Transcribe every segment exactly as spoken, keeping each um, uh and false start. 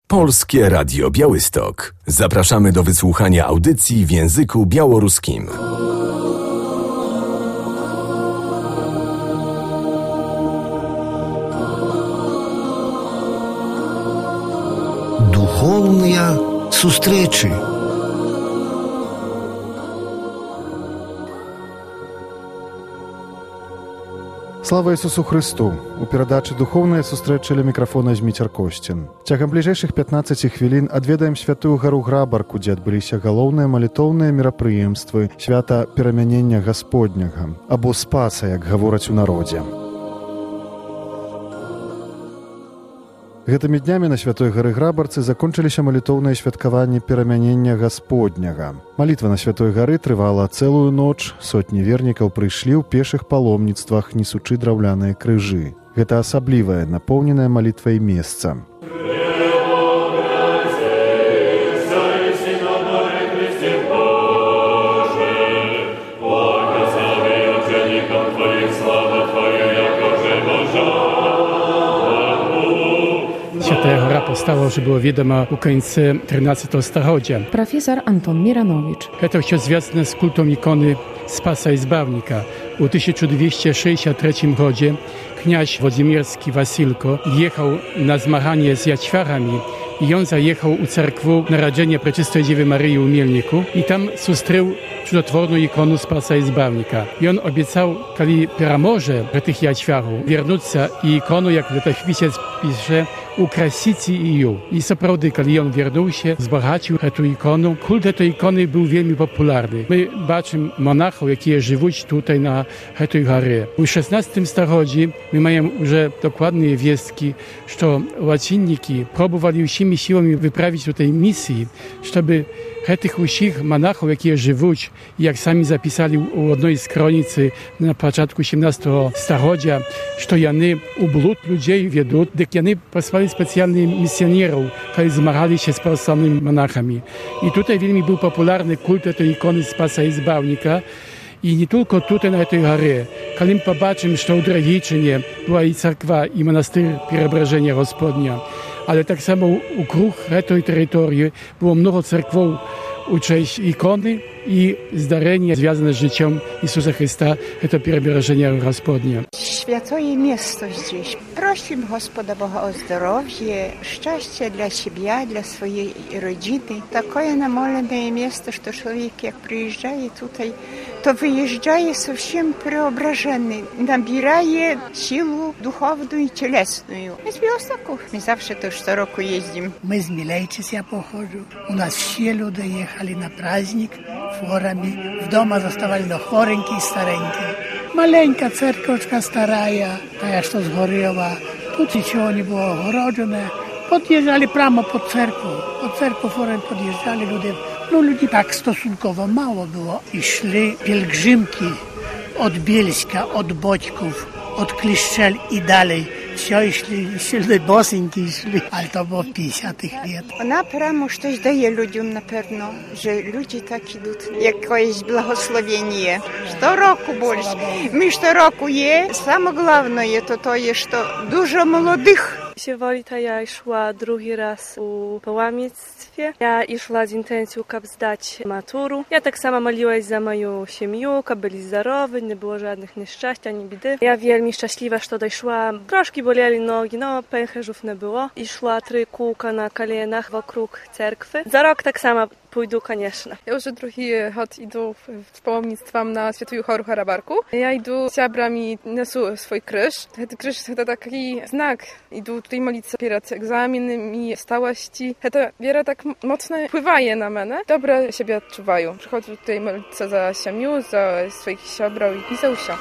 Polskie Radio Białystok. Zapraszamy do wysłuchania audycji w języku białoruskim. Духовные встречи. Слава Ісусу Христу! У перадачы «Духовныя сустрэчы» ля мікрафона Зміцер Косцін. Цягам бліжэйшых пятнаццаці хвілін адведаем святую гару Грабарку, дзе адбыліся галоўныя малітоўныя мерапрыемствы свята перамянення Гасподняга, або Спаса, як гавораць у народзе. Гэтымі днямі на святой гары Грабарцы закончыліся малітоўныя святкаванні перамянення Гасподняга. Малітва на святой гары трывала цэлую ноч, сотні вернікаў прыйшлі ў пешых паломніцтвах, несучы драўляныя крыжы. Гэта асаблівае, напоўненае малітвай месца. Święta Gora powstała, że było wiadomo u końca trynastego stulecia. Profesor Anton Miranowicz. To się związane z kultem ikony Spasa i Zbawnika. U tysiąc dwieście sześćdziesiątym trzecim rodzie kniaź Włodzimierski Wasilko jechał na zmaganie z jaćwiarami i on zajechał u cerkwu Narodzenia Preczystej Dziewy Maryi u Mielniku i tam zastał cudotworną ikonę Spasa i Zbawnika. I on obiecał, kiedy переможе tych jaćwiarów, wrócić i ikonę, jak w tej wpisie pisze, ukrasić jej. I co prawda, kiedy on wrócił się, wzbogacił tę ikonę, kult tej ikony był bardzo popularny. My baczymy monachów, jakie żyją tutaj na tej górze. W szesnastym stuleciu my mamy już dokładne wieści, że łacinniki próbowali всіми siłami wyprawić tutaj misji, żeby tych usich monachów, jakie żyją, jak sami zapisali u jednej z kronicy na początku osiemnastego stulecia, że oni ublud ludzi wiedzą, gdyż oni posłali specjalnych misjonierów, którzy zmagali się z prawosławnymi monachami. I tutaj wielmi był popularny kult tej ikony Spasa i Zbawnika. I nie tylko tutaj na tej górze. Kiedy pobaczymy, że u Dragiczynie była i cerkwa, i monastyr Preobrażenia Gospodnia, ale tak samo u kruch tej terytorii było mnogo cerkwow u cześć ikony i zdarzenia związane z życiem Jezusa Chrysta, to Preobrażenia Gospodnia. Święte miejsce здесь. Prosimy Господа Boga o zdrowie, szczęście dla siebie, dla swojej rodziny. Takie namolone miejsce, że człowiek jak przyjeżdża tutaj, to wyjeżdża совсем преображенный, набирає силу духовную и телесную. Мы с Białostocków. Мы zawsze to co roku jeździmy. Мы с Милейчис я похожу. У нас все люди ехали на праздник форами. В дома заставали на хореньки и стареньки. Маленька церковочка старая, та что сгорела. Тут ничего не было огороджено. Podjeżdżali pramo pod cerkwą. Pod cerkwą forem podjeżdżali ludzie. No ludzi tak stosunkowo mało było. I szli pielgrzymki od Bielska, od Bodźków, od Kliszczel i dalej. Все szli, szli bosinki szli. Ale to było w pięćdziesiątych lat. Ona pramo coś daje ludziom na pewno, że ludzie tak idą. Jakieś błogosławienie. Co roku больше. My co roku je. Samo główne to to jest, to dużo młodych. Сьогодні я йшла другий раз у паломництві. Я йшла з інтенцією, щоб здати матуру. Я так само молилась за мою сім'ю, щоб були здорові, не було жодних нещасть, ані біди. Я вельми щаслива, що дійшла. Трошки боліли ноги, але пенхежів не було. Йшла три кука на коленах вокруг церкви. За рок так само pójdą, конечно. Ja już drugi hot idę z pałomnictwem na Świętую Gorę Garabarku. Ja idę z siabrami, nesu swój krzyż. Ten krzyż to taki znak. Idę tutaj modlić się przed egzaminem i stałości. To wiara tak mocno wpływa na mnie. Dobrze siebie odczuwają. Przychodzę tutaj modlić się za siamiu, za swoich siabrów i za usia.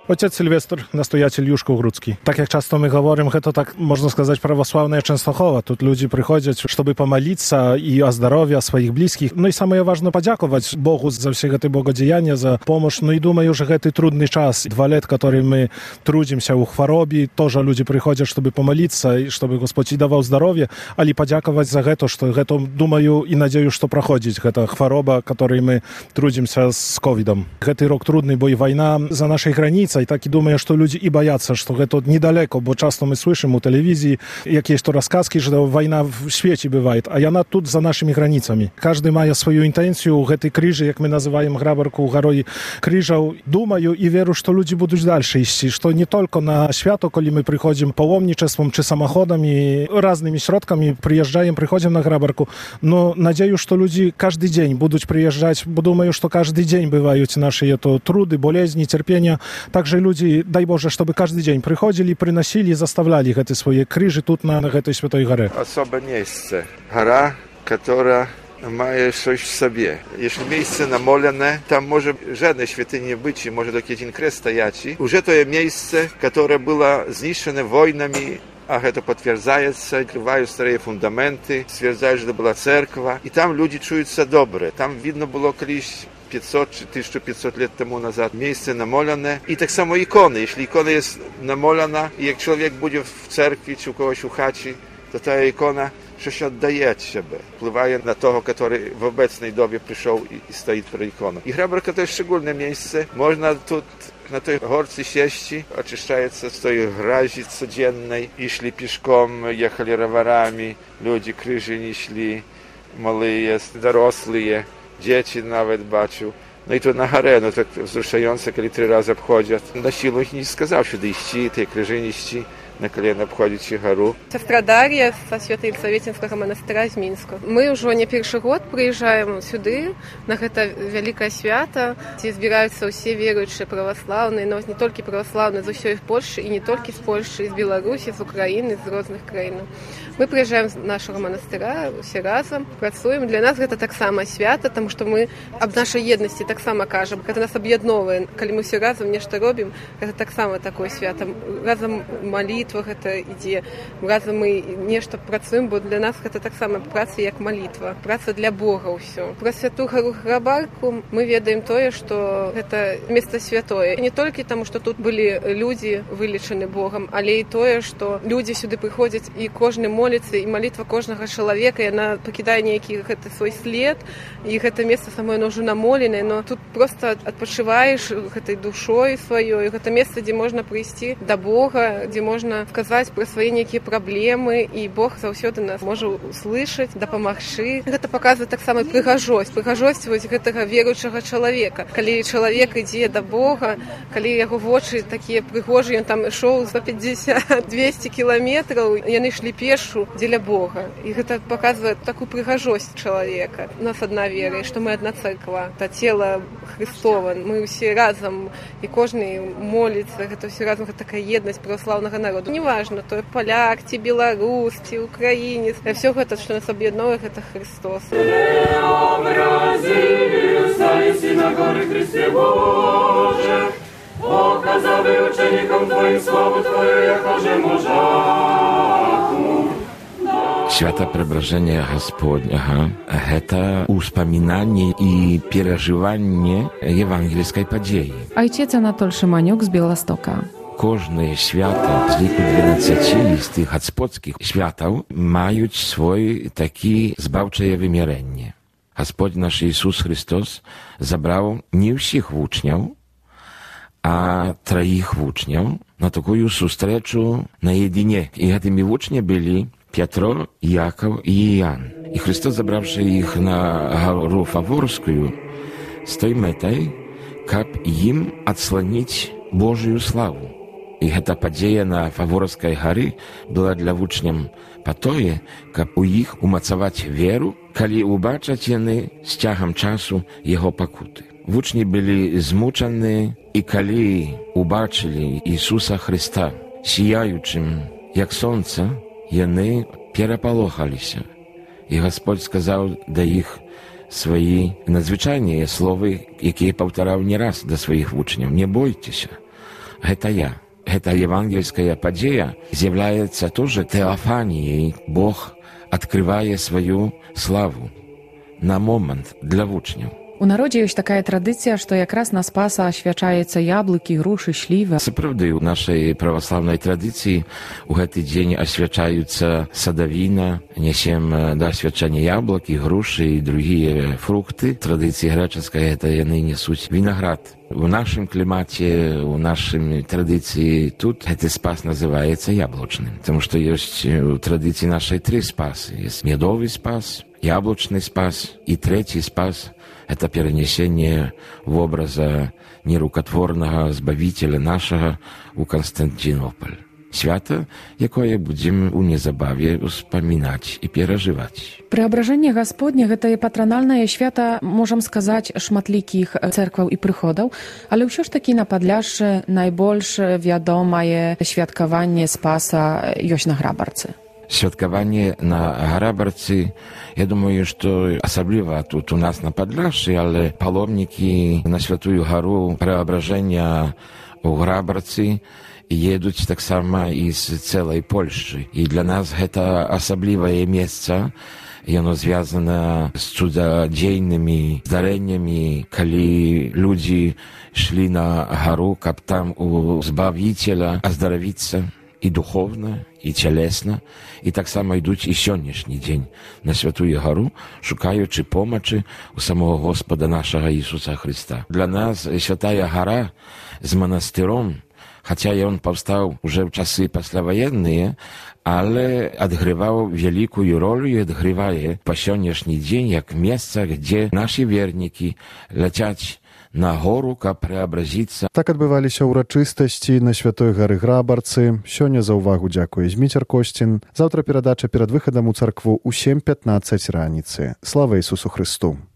Ojciec Sylwester, nastoятель Юшков-Груdzki. Tak jak często my говорим, to tak, można сказать, православная Częstochowa. Тут люди приходят, чтобы помолиться и о здоровье своих близких. Ну и самое важное, подяковать Богу за все это богодеяния, за помощь. Ну и думаю, что это трудный час. Два лет, которые мы трудимся у хвороби, тоже люди приходят, чтобы помолиться, и чтобы Господь и давал здоровье, али подяковать за это, что это, думаю и надеюсь, что проходит эта хвороба, которой мы трудимся с ковидом. Этот рок трудный, бо и война за нашей границей. I tak i думаю, что люди и боятся, что это недалеко, bo часто мы слышим у телевизии jakieś to rozkazki, że wojna w świecie bywa, a ja тут за нашими границами. Każdy ma swoją intencję, этой крижи, jak my nazywamy Grabarku, горой крижаў. Думаю и верю, что люди будут дальше идти, что не только на święto, когда мы приходим паломничеством, czy samochodami, разными środkami приезжаем, приходим на Grabarku, но надеюсь, что люди каждый день будут приезжать, bo думаю, что каждый день бывают наши это труды, болезни, терпения. Также люди, дай Боже, чтобы каждый день приходили, приносили и заставляли эти свои крижи тут на, на этой Святой горе. Особое место. Гора, которая має щось в собі. Якщо місце намолене, там може жодної святині бути, може тільки один крест стоячий. Уже то є місце, яке було знищене війнами, а это подтверждается, открывают старые фундаменты, стверджают, что была церковь, и там люди чуются добре. Там видно было колись пятьсот чи тысяча пятьсот лет тому назад місце намолене. І так само ікони. Якщо ікона є намолена, і як чоловік буде в церкві чи у когось у хаті, то та ікона щось віддає від себе, впливає на того, який в обecnej dobie прийшов і стоїть перед іконою. І Grabarka to jest szczególne miejsce. Można тут na tej горці сесть, очищается с той грязи codziennej. И шли пешком, ехали rowerami, люди крижи несли, малые, дорослые, dzieci nawet бачу. No i to na garę, no tak wzruszające, kiedy trzy razy obchodzą. Na siłę ich nie сказал, сюда идти, te крижи нести. На колено обходячи гору. Сестра Дар'я со Свято-Елисаветинского монастыря з Мінська. Ми ўжо не першы год прыязджаем сюды, на гэта вялікае свята, дзе збіраюцца ўсе веруючыя праваслаўныя, но не толькі праваслаўныя з усёй Польшы, і не толькі з Польшы, з Беларусі, з Украіны, з розных краінаў. Мы прыязджаем з нашага манастыра усе разам, працуем. Для нас гэта таксама свята, таму што мы аб нашай еднасці таксама кажам. Гэта нас аб'ядноўвае. Калі мы ўсе разам нешта робім, гэта таксама такое свята. Разам молитва гэта ідзе, разам мы нешта працуем, бо для нас гэта таксама праца як малітва, праца для Бога ўсё. Пра святую гару Грабарку мы ведаем тое, што гэта месца святое. Не толькі таму, што тут былі людзі вылечаны Богам, але і тое, што людзі сюды прыходзяць і кожны моліцца, і малітва кожнага чалавека, яна пакідае нейкі гэты свой след, і гэта месца самое ўжо намоленае, но тут проста адпачываеш гэтай душой сваёй, гэта месца, дзе можна прыйсці да Бога, дзе можна сказаць пра свае нейкія праблемы, і Бог заўсёды нас можа услышаць, дапамагчы. Гэта паказвае таксама прыгажосць, прыгажосць вось гэтага веруючага чалавека. Калі чалавек ідзе да Бога, калі яго вочы такія прыгожыя, ён там ішоў сто пятьдесят двести кіламетраў, яны ішлі пешу дзеля Бога. І гэта паказвае такую прыгажосць чалавека. У нас адна вера, што мы адна царква, та цела Христова. Мы ўсе разам, і кожны моліцца, гэта ўсе разам, гэта такая еднасць праваслаўнага народа. Неважно, то поляк, ці беларус, ці украінец. Все гэта, што нас аб'ядноўвае, гэта Христос. На горы Христе Боже, показавы ученикам Твоим славу Твою, яко же можаку. Święta Preobrażenia Gospodniego to uspomnienie i przeżywanie ewangelskiej podziei. Ojciec Anatol Szymaniuk z Białegostoka. Każde święta z liku dwunastu z tych gospodskich świętów mają swój taki zbawcze wymierzenie. Gospodź nasz Jezus Chrystus zabrał nie wszystkich uczniów, a troich uczniów na taką sustreczu najedynie. I tymi uczniami byli Piotr, Jakov i Jan. I Chrystus zabrawszy ich na Гору Фаворскую z tej metą, kap im odsłonić Bożą sławę. I ta podzieja na Faworskiej Hory była dla uczniów po to, kap u ich umocować wierę, kiedy ubaczać jeny z ciągiem czasu jego pokuty. Uczni byli zmuczeni i kiedy ubaczyli Jezusa Chrysta sijaючим jak słońce, jeny переполохали się. I Господь сказал do ich swoje nadzwyczajne słowa, jakie powtarzał nieraz do swoich uczniów. Nie bójcie się. гэта я. Гэта евангельская падзея з'яўляецца тоже тэафаніяй. Бог адкрывае сваю славу на момант для вучняў. У народзе ёсць такая традыцыя, што якраз на спаса асвячаецца яблыкі, грушы, шлівы. Сапраўды, у нашай праваслаўнай традыцыі у гэты дзень асвячаюцца садавіна, нясем да асвячання яблыкі, грушы і другія фрукты. Традыцыі грэчаскай гэта яны несуць вінаград. У нашым клімаце, у нашым традыцыі тут гэты спас называецца яблучным, таму што ёсць у традыцыі нашай тры спасы. Ёсць медовы спас, яблучны спас і трэці спас. Это перенесение вобраза нерукотворного Збавителя нашего у Константинополь. Свято, якое будем у незабаве успамінаць і перажываць. Преображэнне Гасподне гэта і патранальнае свята, можам сказаць, шматлікіх цэркваў і прыходаў, але ўсё ж такі на Падляшшы найбольш вядомае святкаванне Спаса ёсць на Грабарцы. Святкаванне на Грабарцы, я думаю, што асабліва тут у нас на Падляшшы, але паломнікі на Святую Гару Преображення у Грабарцы едуць таксама і з цэлай Польшчы. І для нас гэта асаблівае месца. Яно звязана з цудадзейнымі здарэннямі, калі людзі шлі на гару, каб там у Збавіцеля аздаравіцца і духовна, і цялесна, і таксама ідуць і сённяшні дзень на Святую Гару, шукаючы помачы у самого Господа нашага Ісуса Христа. Для нас Святая Гара з манастыром, хаця ён паўстаў уже ў часы пасляваенныя, але адгрываў вялікую ролю і адгрывае па сённяшні дзень як месца, дзе нашы вернікі ляцяць на гору, каб преобразіцца. Так адбываліся ўрачыстасці на Святой Гары Грабарцы. Сёння за ўвагу дзякуе Зміцер Косцін. Заўтра перадача перад выхадам у царкву ў сем пятнаццаць раніцы. Слава Ісусу Христу!